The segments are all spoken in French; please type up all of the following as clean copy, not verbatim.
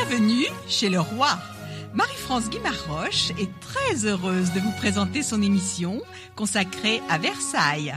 Bienvenue chez le roi. Marie-France Guimard-Roche est très heureuse de vous présenter son émission consacrée à Versailles.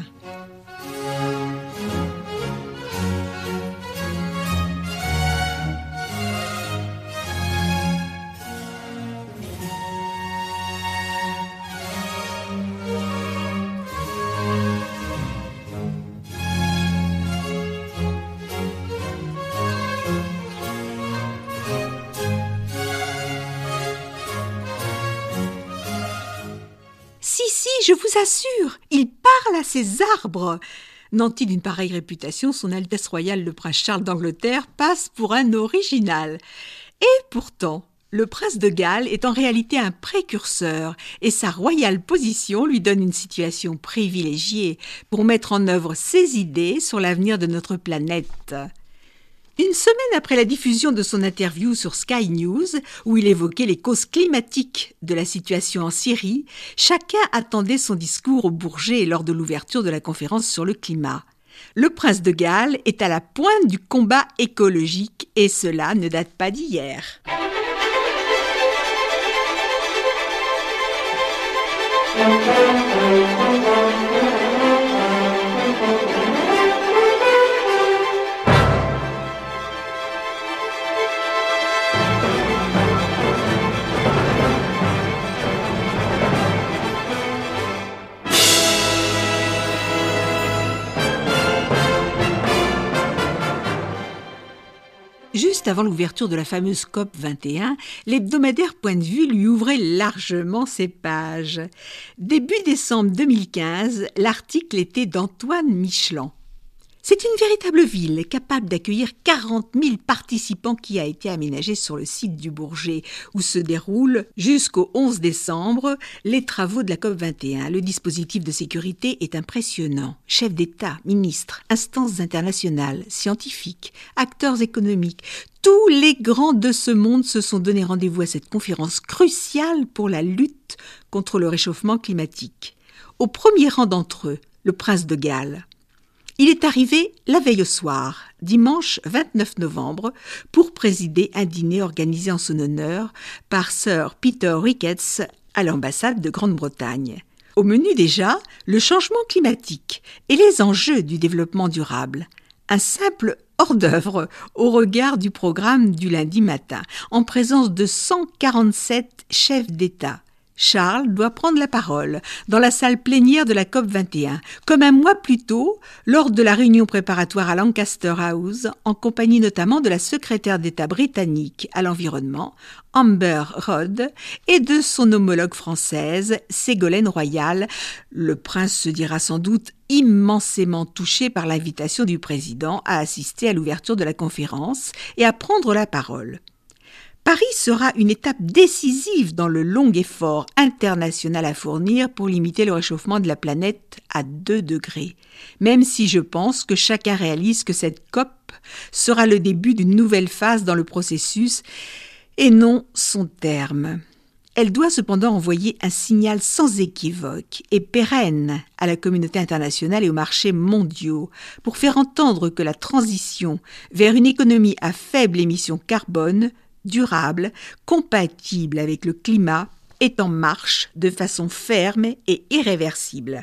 Si, je vous assure, il parle à ses arbres. Nanti d'une pareille réputation, son Altesse royale le prince Charles d'Angleterre passe pour un original. Et pourtant, le prince de Galles est en réalité un précurseur et sa royale position lui donne une situation privilégiée pour mettre en œuvre ses idées sur l'avenir de notre planète. Une semaine après la diffusion de son interview sur Sky News, où il évoquait les causes climatiques de la situation en Syrie, chacun attendait son discours au Bourget lors de l'ouverture de la conférence sur le climat. Le prince de Galles est à la pointe du combat écologique et cela ne date pas d'hier. Juste avant l'ouverture de la fameuse COP 21, l'hebdomadaire Point de vue lui ouvrait largement ses pages. Début décembre 2015, l'article était d'Antoine Michelan. C'est une véritable ville capable d'accueillir 40 000 participants qui a été aménagée sur le site du Bourget, où se déroulent jusqu'au 11 décembre les travaux de la COP 21. Le dispositif de sécurité est impressionnant. Chefs d'État, ministres, instances internationales, scientifiques, acteurs économiques, tous les grands de ce monde se sont donné rendez-vous à cette conférence cruciale pour la lutte contre le réchauffement climatique. Au premier rang d'entre eux, le prince de Galles. Il est arrivé la veille au soir, dimanche 29 novembre, pour présider un dîner organisé en son honneur par Sir Peter Ricketts à l'ambassade de Grande-Bretagne. Au menu déjà, le changement climatique et les enjeux du développement durable. Un simple hors-d'œuvre au regard du programme du lundi matin, en présence de 147 chefs d'État. Charles doit prendre la parole dans la salle plénière de la COP 21, comme un mois plus tôt, lors de la réunion préparatoire à Lancaster House, en compagnie notamment de la secrétaire d'État britannique à l'environnement, Amber Rudd, et de son homologue française, Ségolène Royal. Le prince se dira sans doute immensément touché par l'invitation du président à assister à l'ouverture de la conférence et à prendre la parole. Paris sera une étape décisive dans le long effort international à fournir pour limiter le réchauffement de la planète à 2 degrés. Même si je pense que chacun réalise que cette COP sera le début d'une nouvelle phase dans le processus et non son terme. Elle doit cependant envoyer un signal sans équivoque et pérenne à la communauté internationale et aux marchés mondiaux pour faire entendre que la transition vers une économie à faible émission carbone durable, compatible avec le climat, est en marche de façon ferme et irréversible.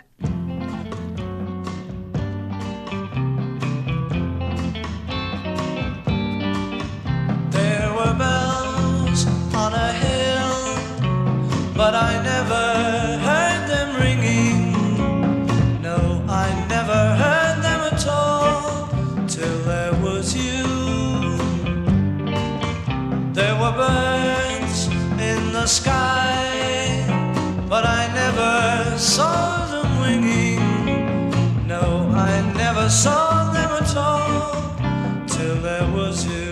There were bells on a hill, but I never heard them ringing. No, I never heard them at all till there was you. There were birds in the sky, but I never saw them winging. No, I never saw them at all till there was you.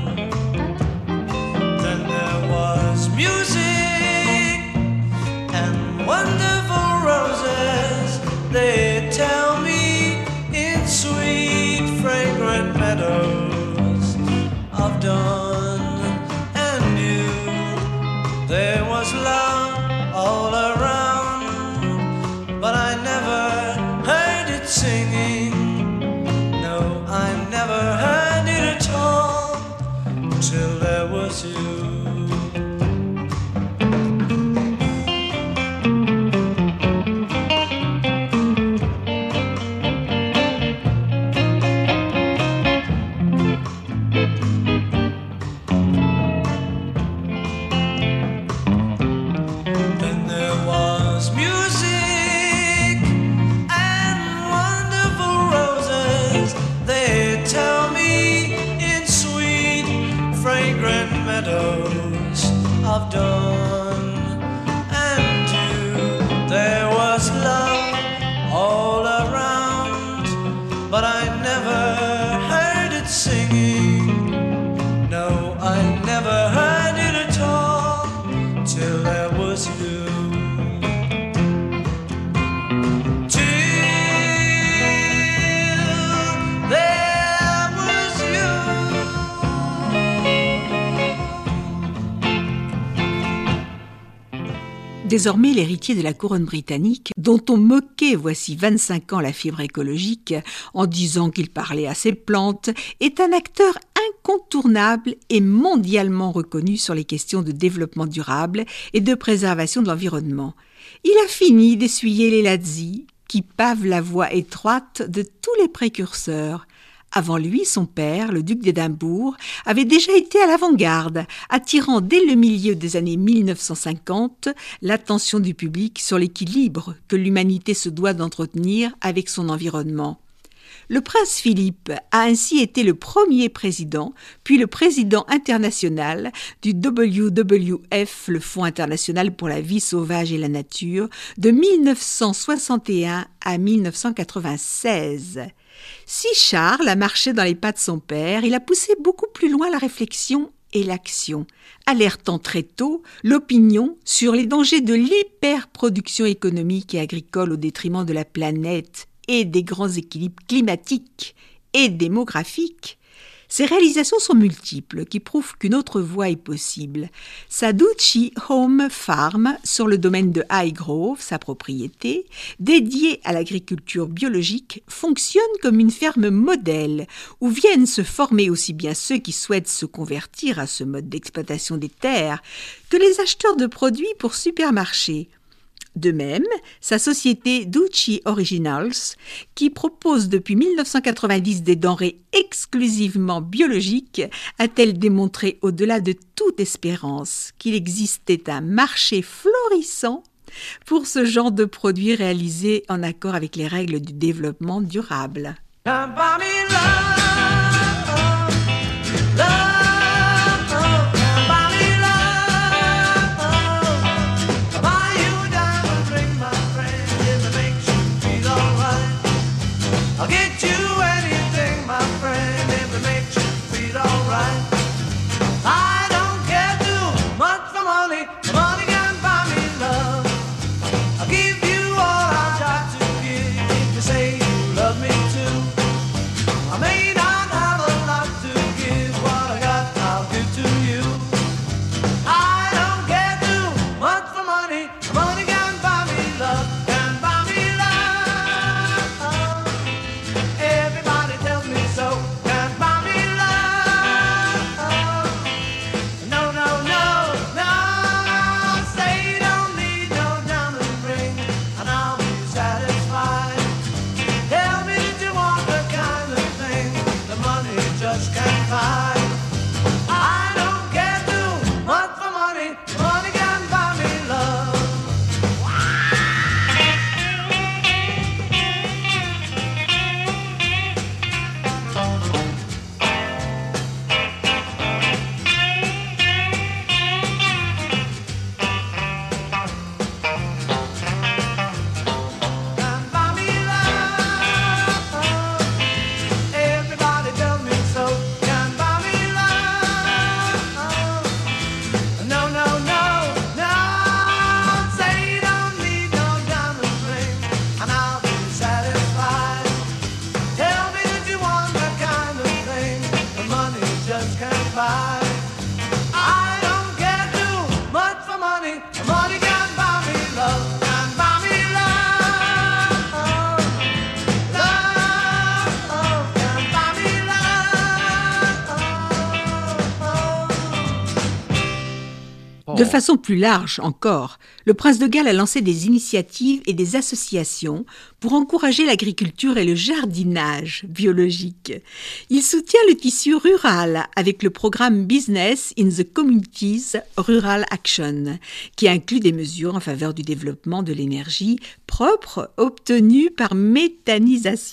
Then there was music and wonderful roses, they tell me, in sweet fragrant meadows of dawn. There was love all around, but I never heard it singing. No, I never heard it at all till there was you. I've done and do. There was love all around, but I never heard it singing. No, I never heard it at all till there was you. Désormais, l'héritier de la couronne britannique, dont on moquait voici 25 ans la fibre écologique en disant qu'il parlait à ses plantes, est un acteur incontournable et mondialement reconnu sur les questions de développement durable et de préservation de l'environnement. Il a fini d'essuyer les lazzi qui pavent la voie étroite de tous les précurseurs. Avant lui, son père, le duc d'Édimbourg, avait déjà été à l'avant-garde, attirant dès le milieu des années 1950 l'attention du public sur l'équilibre que l'humanité se doit d'entretenir avec son environnement. Le prince Philippe a ainsi été le premier président, puis le président international du WWF, le Fonds international pour la vie sauvage et la nature, de 1961 à 1996. Si Charles a marché dans les pas de son père, il a poussé beaucoup plus loin la réflexion et l'action, alertant très tôt l'opinion sur les dangers de l'hyperproduction économique et agricole au détriment de la planète et des grands équilibres climatiques et démographiques. Ces réalisations sont multiples, qui prouvent qu'une autre voie est possible. Sa Duchy Home Farm, sur le domaine de Highgrove, sa propriété, dédiée à l'agriculture biologique, fonctionne comme une ferme modèle, où viennent se former aussi bien ceux qui souhaitent se convertir à ce mode d'exploitation des terres, que les acheteurs de produits pour supermarchés. De même, sa société Duchy Originals, qui propose depuis 1990 des denrées exclusivement biologiques, a-t-elle démontré au-delà de toute espérance qu'il existait un marché florissant pour ce genre de produits réalisés en accord avec les règles du développement durable. De façon plus large encore, le prince de Galles a lancé des initiatives et des associations pour encourager l'agriculture et le jardinage biologique. Il soutient le tissu rural avec le programme Business in the Communities Rural Action, qui inclut des mesures en faveur du développement de l'énergie propre obtenue par méthanisation.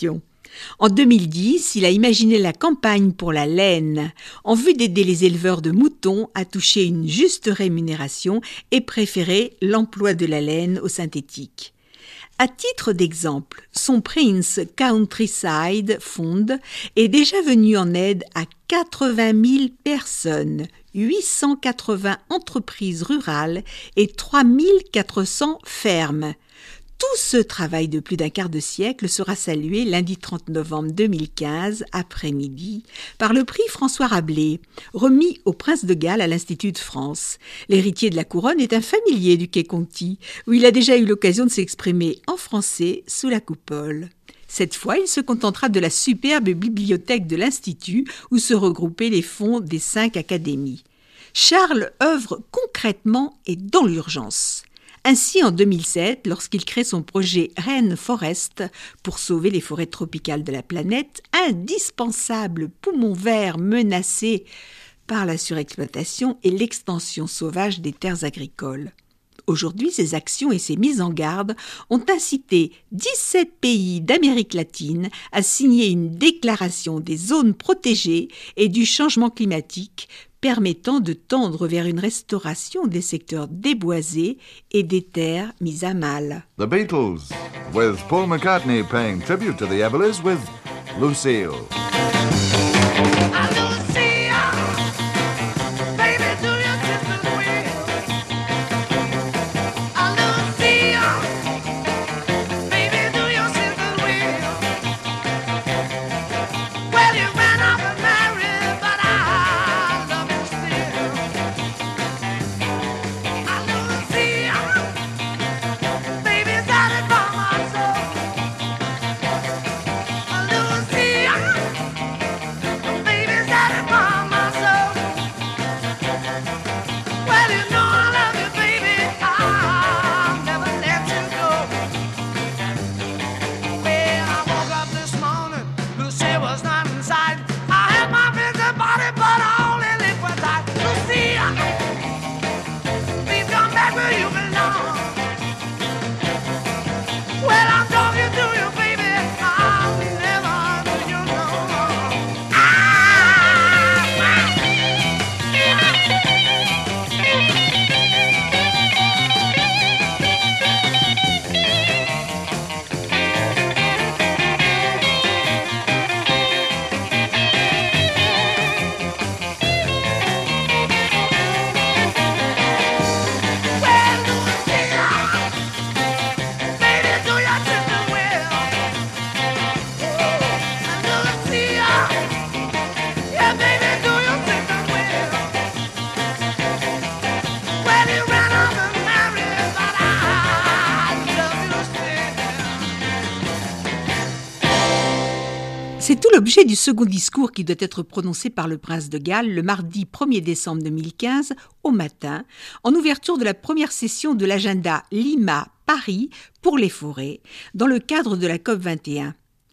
En 2010, il a imaginé la campagne pour la laine en vue d'aider les éleveurs de moutons à toucher une juste rémunération et préférer l'emploi de la laine au synthétique. À titre d'exemple, son Prince Countryside Fund est déjà venu en aide à 80 000 personnes, 880 entreprises rurales et 3 400 fermes. Tout ce travail de plus d'un quart de siècle sera salué lundi 30 novembre 2015, après-midi, par le prix François Rabelais, remis au prince de Galles à l'Institut de France. L'héritier de la couronne est un familier du Quai Conti, où il a déjà eu l'occasion de s'exprimer en français sous la coupole. Cette fois, il se contentera de la superbe bibliothèque de l'Institut, où se regroupaient les fonds des 5 académies. Charles œuvre concrètement et dans l'urgence. Ainsi, en 2007, lorsqu'il crée son projet Rainforest pour sauver les forêts tropicales de la planète, indispensable poumon vert menacé par la surexploitation et l'extension sauvage des terres agricoles. Aujourd'hui, ces actions et ces mises en garde ont incité 17 pays d'Amérique latine à signer une déclaration des zones protégées et du changement climatique permettant de tendre vers une restauration des secteurs déboisés et des terres mises à mal. The Beatles, with Paul McCartney paying tribute to the Everlys with Lucille. C'est tout l'objet du second discours qui doit être prononcé par le prince de Galles le mardi 1er décembre 2015 au matin, en ouverture de la première session de l'agenda Lima-Paris pour les forêts, dans le cadre de la COP21.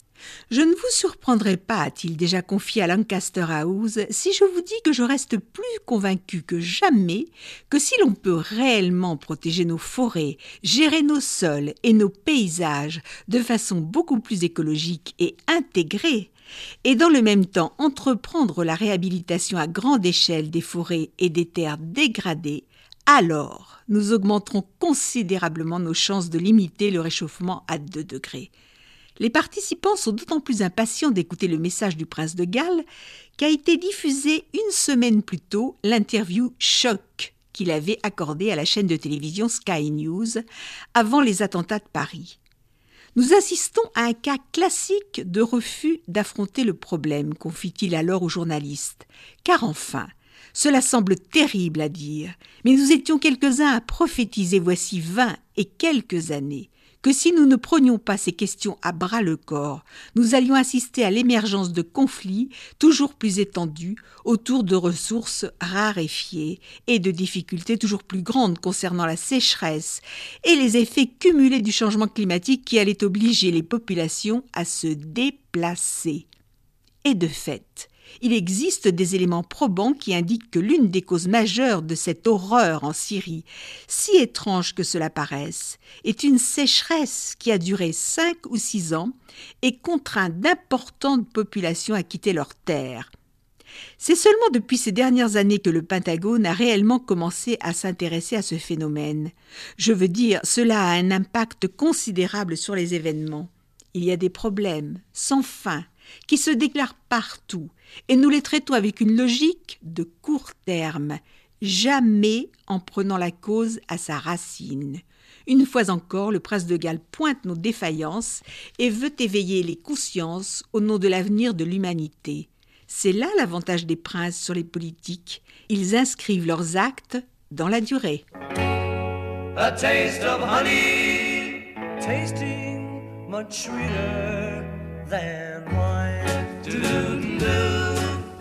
Je ne vous surprendrai pas, a-t-il déjà confié à Lancaster House, si je vous dis que je reste plus convaincu que jamais que si l'on peut réellement protéger nos forêts, gérer nos sols et nos paysages de façon beaucoup plus écologique et intégrée, et dans le même temps entreprendre la réhabilitation à grande échelle des forêts et des terres dégradées, alors nous augmenterons considérablement nos chances de limiter le réchauffement à 2 degrés. Les participants sont d'autant plus impatients d'écouter le message du prince de Galles qu'a été diffusée une semaine plus tôt l'interview choc qu'il avait accordée à la chaîne de télévision Sky News avant les attentats de Paris. Nous assistons à un cas classique de refus d'affronter le problème, confie-t-il alors aux journalistes. Car enfin, cela semble terrible à dire, mais nous étions quelques-uns à prophétiser voici 20 et quelques années que si nous ne prenions pas ces questions à bras-le-corps, nous allions assister à l'émergence de conflits toujours plus étendus autour de ressources raréfiées et de difficultés toujours plus grandes concernant la sécheresse et les effets cumulés du changement climatique qui allaient obliger les populations à se déplacer. Et de fait, Il existe des éléments probants qui indiquent que l'une des causes majeures de cette horreur en Syrie, si étrange que cela paraisse, est une sécheresse qui a duré 5 ou 6 ans et contraint d'importantes populations à quitter leurs terres. C'est seulement depuis ces dernières années que le Pentagone a réellement commencé à s'intéresser à ce phénomène. Je veux dire, cela a un impact considérable sur les événements. Il y a des problèmes sans fin qui se déclarent partout et nous les traitons avec une logique de court terme, jamais en prenant la cause à sa racine. Une fois encore, le prince de Galles pointe nos défaillances et veut éveiller les consciences au nom de l'avenir de l'humanité. C'est là l'avantage des princes sur les politiques. Ils inscrivent leurs actes dans la durée. A taste of honey, tasting much sweeter than wine. Do-do-do,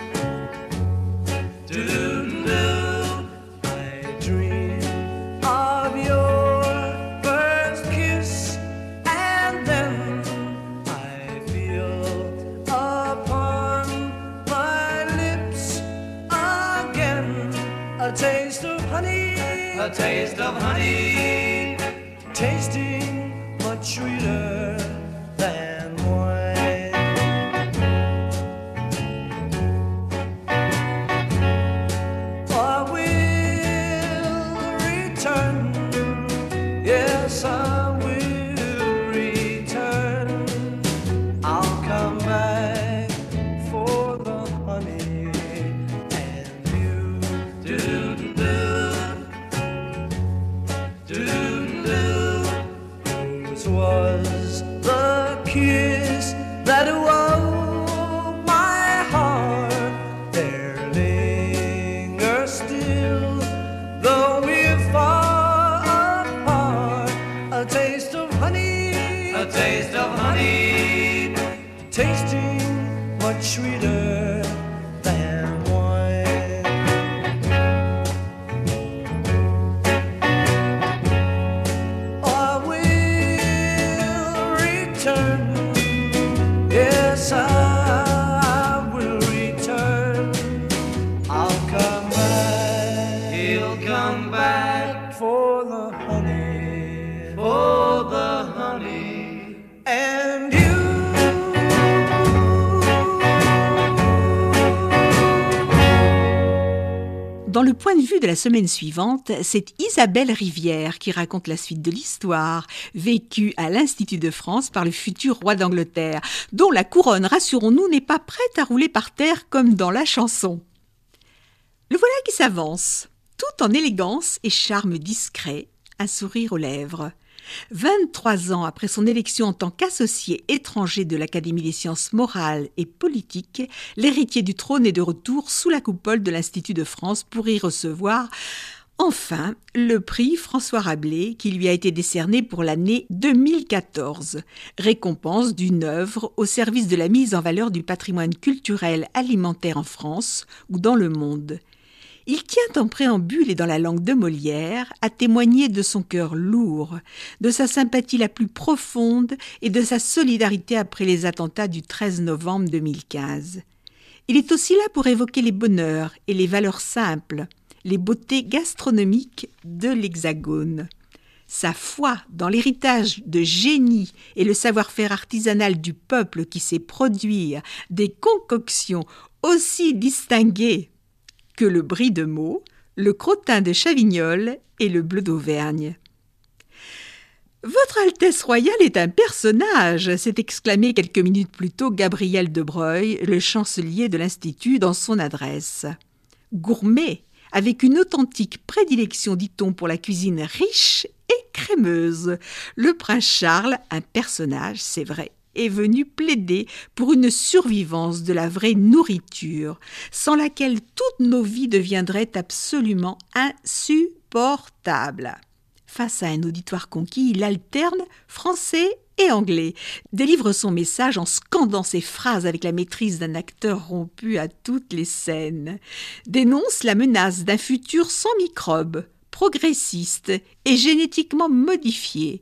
do-do-do. I dream of your first kiss, and then I feel upon my lips again a taste of honey, a taste of honey, tasting much sweeter than wine. I will return, yes I will return. I'll come back for the honey and you. Whose was the kiss that awoke my heart? There lingers still, though we're far apart, a taste of honey, a taste of honey, tasting much sweeter than wine. I will return, yes I will return. I'll come back, he'll come back for the honey, and you. Dans le point de vue de la semaine suivante, c'est Isabelle Rivière qui raconte la suite de l'histoire, vécue à l'Institut de France par le futur roi d'Angleterre, dont la couronne, rassurons-nous, n'est pas prête à rouler par terre comme dans la chanson. Le voilà qui s'avance, tout en élégance et charme discret, un sourire aux lèvres. 23 ans après son élection en tant qu'associé étranger de l'Académie des sciences morales et politiques, l'héritier du trône est de retour sous la coupole de l'Institut de France pour y recevoir, enfin, le prix François Rabelais qui lui a été décerné pour l'année 2014, récompense d'une œuvre au service de la mise en valeur du patrimoine culturel alimentaire en France ou dans le monde. Il tient en préambule et dans la langue de Molière à témoigner de son cœur lourd, de sa sympathie la plus profonde et de sa solidarité après les attentats du 13 novembre 2015. Il est aussi là pour évoquer les bonheurs et les valeurs simples, les beautés gastronomiques de l'Hexagone. Sa foi dans l'héritage de génie et le savoir-faire artisanal du peuple qui sait produire des concoctions aussi distinguées que le brie de Meaux, le crottin de Chavignols et le bleu d'Auvergne. « Votre Altesse royale est un personnage !» s'est exclamé quelques minutes plus tôt Gabriel de Broglie, le chancelier de l'Institut, dans son adresse. Gourmet, avec une authentique prédilection, dit-on, pour la cuisine riche et crémeuse, le prince Charles, un personnage, c'est vrai, est venu plaider pour une survivance de la vraie nourriture, sans laquelle toutes nos vies deviendraient absolument insupportables. Face à un auditoire conquis, il alterne français et anglais, délivre son message en scandant ses phrases avec la maîtrise d'un acteur rompu à toutes les scènes, dénonce la menace d'un futur sans microbes, progressiste et génétiquement modifié,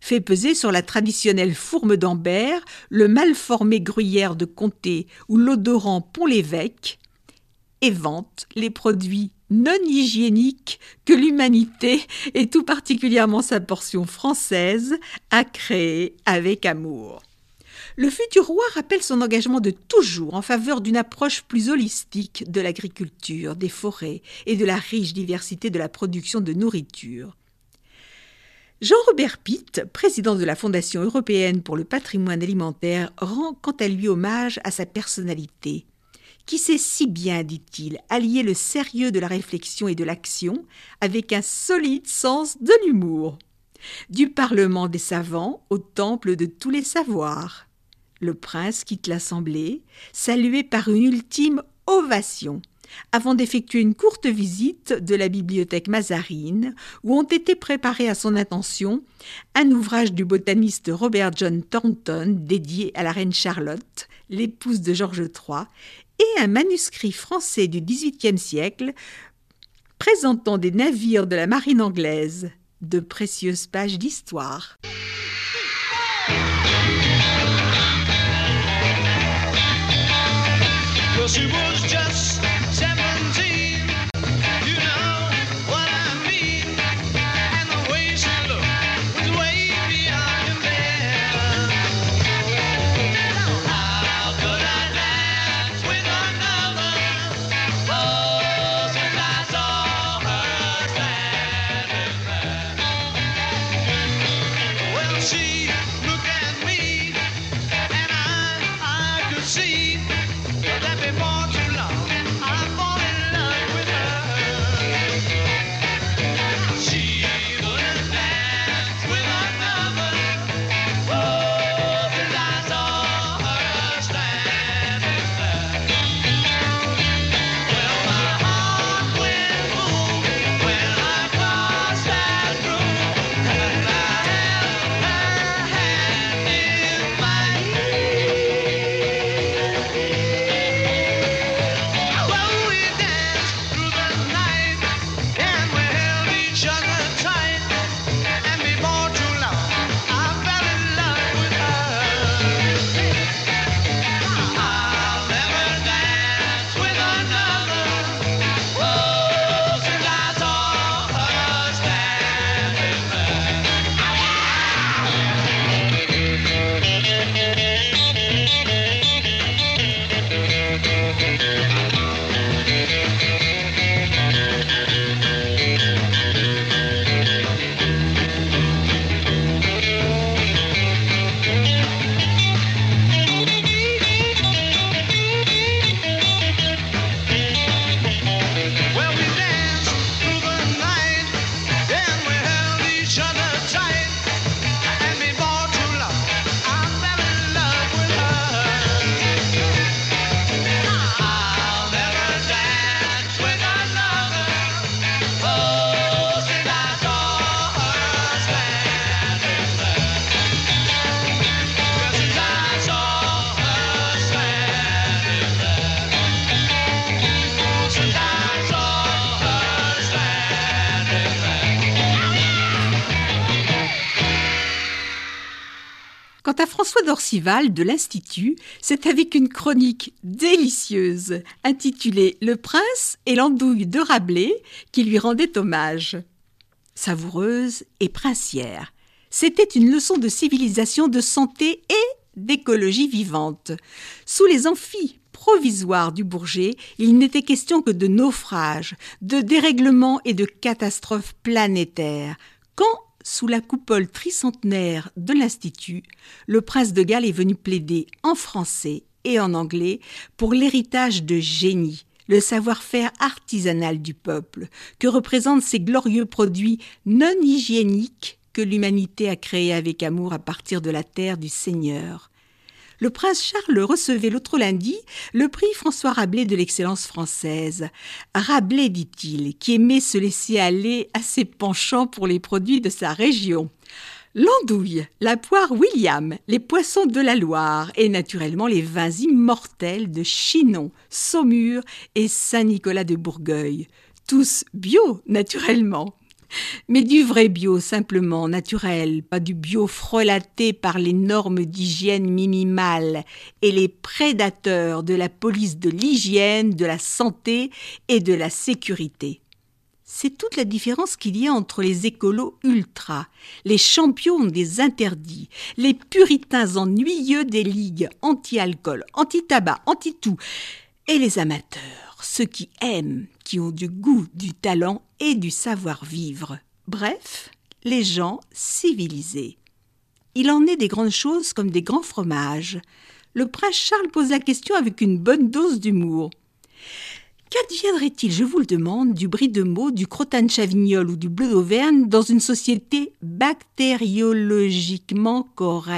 fait peser sur la traditionnelle fourme d'Ambert, le mal formé gruyère de Comté ou l'odorant Pont-l'Évêque, et vante les produits non hygiéniques que l'humanité, et tout particulièrement sa portion française, a créés avec amour. Le futur roi rappelle son engagement de toujours en faveur d'une approche plus holistique de l'agriculture, des forêts et de la riche diversité de la production de nourriture. Jean-Robert Pitt, président de la Fondation européenne pour le patrimoine alimentaire, rend quant à lui hommage à sa personnalité, qui sait si bien, dit-il, allier le sérieux de la réflexion et de l'action avec un solide sens de l'humour. Du Parlement des savants au temple de tous les savoirs. Le prince quitte l'Assemblée, salué par une ultime ovation, avant d'effectuer une courte visite de la bibliothèque Mazarine, où ont été préparés à son intention un ouvrage du botaniste Robert John Thornton dédié à la reine Charlotte, l'épouse de George III, et un manuscrit français du XVIIIe siècle présentant des navires de la marine anglaise, de précieuses pages d'histoire. Well, she was just 17, you know what I mean, and the way she looked was way beyond compare. How could I dance with another? Oh, since I saw her standing there. Well, she looked at me, and I could see that before too long I fall in love with her. She wouldn't dance with another. Oh, since I saw her standing there. Well, my heart went boom when I crossed that room, and I held her hand in mine. Well, we danced through the night, and we held each other tight, and before too long, I fell in love with her. I'll never dance with another. Oh, since I saw her standing Well, we danced through the night, and we held each other tight, and before too long, I fell in love with her. I'll never dance with another. Oh, since I saw her standing there. Well, since I saw her standing there. Oh, since I saw her standing there. Quant à François d'Orcival de l'Institut, c'est avec une chronique délicieuse intitulée « Le prince et l'andouille de Rabelais » qui lui rendait hommage. Savoureuse et princière, c'était une leçon de civilisation, de santé et d'écologie vivante. Sous les amphis provisoires du Bourget, il n'était question que de naufrages, de dérèglements et de catastrophes planétaires. Quand, sous la coupole tricentenaire de l'Institut, le prince de Galles est venu plaider en français et en anglais pour l'héritage de génie, le savoir-faire artisanal du peuple, que représentent ces glorieux produits non hygiéniques que l'humanité a créés avec amour à partir de la terre du Seigneur. Le prince Charles recevait l'autre lundi le prix François Rabelais de l'excellence française. Rabelais, dit-il, qui aimait se laisser aller à ses penchants pour les produits de sa région. L'andouille, la poire William, les poissons de la Loire et naturellement les vins immortels de Chinon, Saumur et Saint-Nicolas de Bourgueil. Tous bio, naturellement. Mais du vrai bio, simplement, naturel, pas du bio frelaté par les normes d'hygiène minimales et les prédateurs de la police de l'hygiène, de la santé et de la sécurité. C'est toute la différence qu'il y a entre les écolos ultra, les champions des interdits, les puritains ennuyeux des ligues anti-alcool, anti-tabac, anti-tout, et les amateurs, ceux qui aiment, qui ont du goût, du talent et du savoir-vivre. Bref, les gens civilisés. Il en est des grandes choses comme des grands fromages. Le prince Charles pose la question avec une bonne dose d'humour. Qu'adviendrait-il, je vous le demande, du brie de Meaux, du crottin de Chavignol ou du bleu d'Auvergne dans une société bactériologiquement correcte ?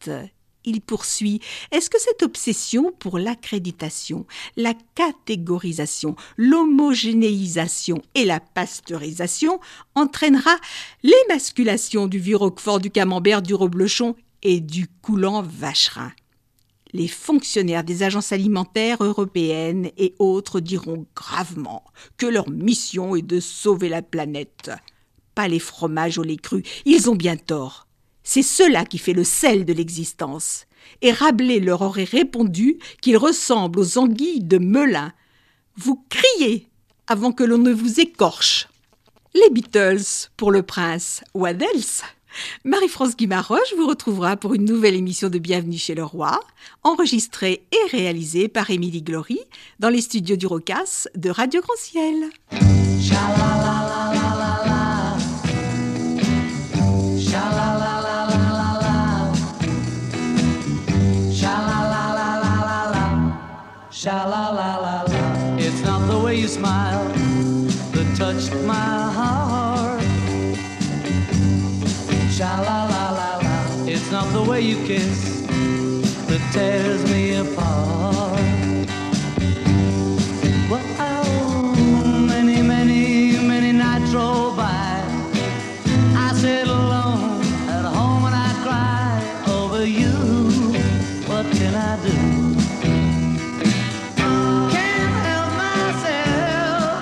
Il poursuit, est-ce que cette obsession pour l'accréditation, la catégorisation, l'homogénéisation et la pasteurisation entraînera l'émasculation du vieux Roquefort, du Camembert, du Reblochon et du coulant Vacherin ? Les fonctionnaires des agences alimentaires européennes et autres diront gravement que leur mission est de sauver la planète. Pas les fromages au lait cru, ils ont bien tort. C'est cela qui fait le sel de l'existence. Et Rabelais leur aurait répondu qu'ils ressemblent aux anguilles de Melun. Vous criez avant que l'on ne vous écorche. Les Beatles pour le prince, what else ? Marie-France Guimarroche vous retrouvera pour une nouvelle émission de Bienvenue chez le Roi, enregistrée et réalisée par Émilie Glory dans les studios du Rocas de Radio Grand Ciel. It's not the way you smile that touched my heart. Sha-la-la-la-la. It's not the way you kiss that tears me apart. Well, many, many, many nights roll by. I sit alone at home and I cry over you. What can I do? Can't help myself.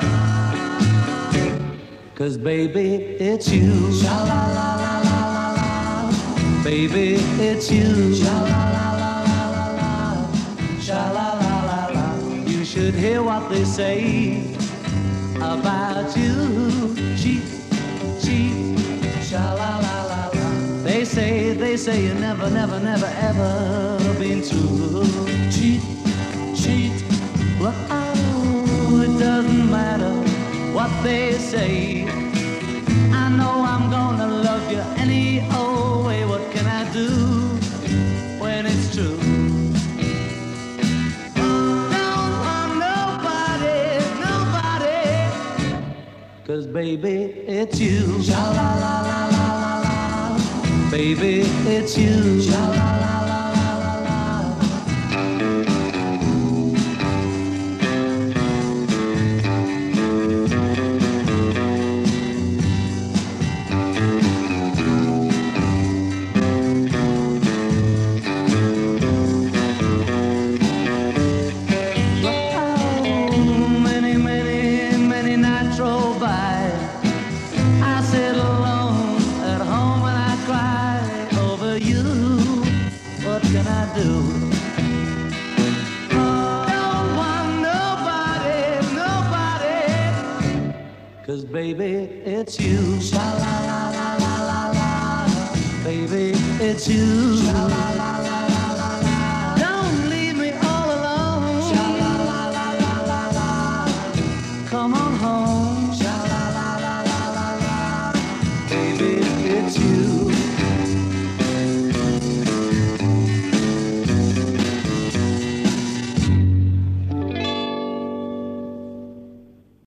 'Cause baby, it's you. Sha-la-la-la-la. Baby, it's you. Sha-la-la-la-la-la. Sha-la-la-la-la. You should hear what they say about you. Cheat, cheat. Sha-la-la-la-la. They say you never, never, never, ever been true. Cheat, cheat. Well, oh, it doesn't matter what they say. I know I'm gonna love you any old way. What can I do when it's true? Don't want nobody, nobody. 'Cause baby, it's you. Sha-la-la-la-la-la-la. Baby, it's you. Sha-la-la-la-la-la-la. Baby, it's you. Sha-la-la-la-la-la-la. Baby, it's you. Sha-la-la-la-la-la-la. Don't leave me all alone. Sha-la-la-la-la-la-la. Come on home. Sha-la-la-la-la-la-la. Baby, it's you.